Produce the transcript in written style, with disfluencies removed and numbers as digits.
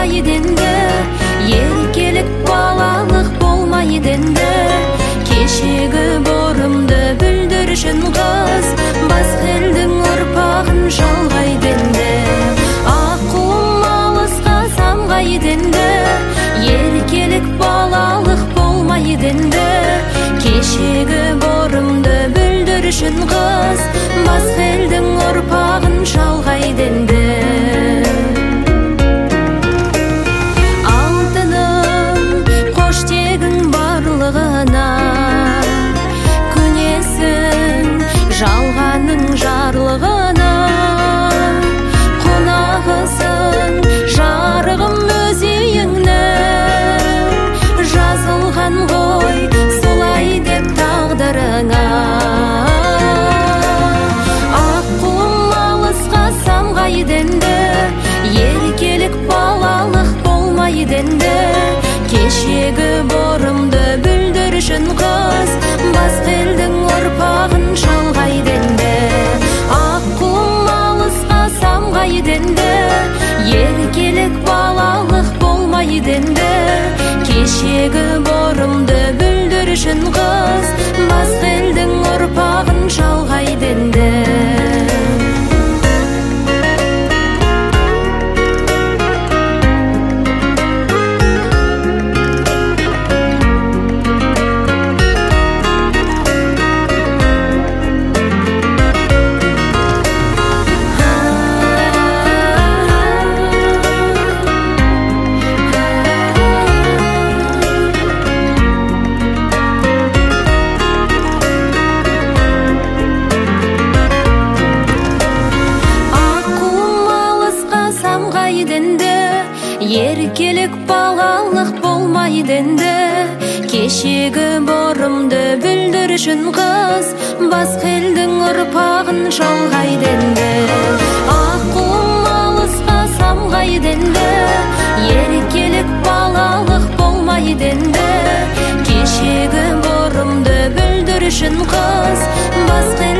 салғайды енді, еркелік балалық болмайды енді. Кешегі борымды бүлдіршін қыз, басқа елдің ұрпағын жалғайды енді. Аққуым алысқа самғайды енді, еркелік балалық болмайды енді. Кешегі борымды бүлдіршін қыз, басқа елдің ұрпағын жалғайды енді. Алтыным қош тегің барлығына, көнесің жалғаның жарлығына. Қонағысың жарығым өз үйіңнің, жазылған ғой солай деп тағдырыңа. Аққуым алысқа самғайды енді, еркелік балалық болмайды енді. Кешегі борымды бүлдіршін қыз, басқа елдің ұрпағын жалғайды енді. Аққуым алысқа самғайды енді, еркелік балалық болмайды енді. Кешегі борымды бүлдіршін қыз, басқа елдің ұрпағын жалғайды енді. Еркелік балалық болмайды енді. Кешегі борымды бүлдіршін қыз, басқа елдің ұрпағын жалғайды енді. Аққуым алысқа самғайды енді, еркелік балалық болмайды енді. Кешегі борымды бүлдіршін қыз, басқа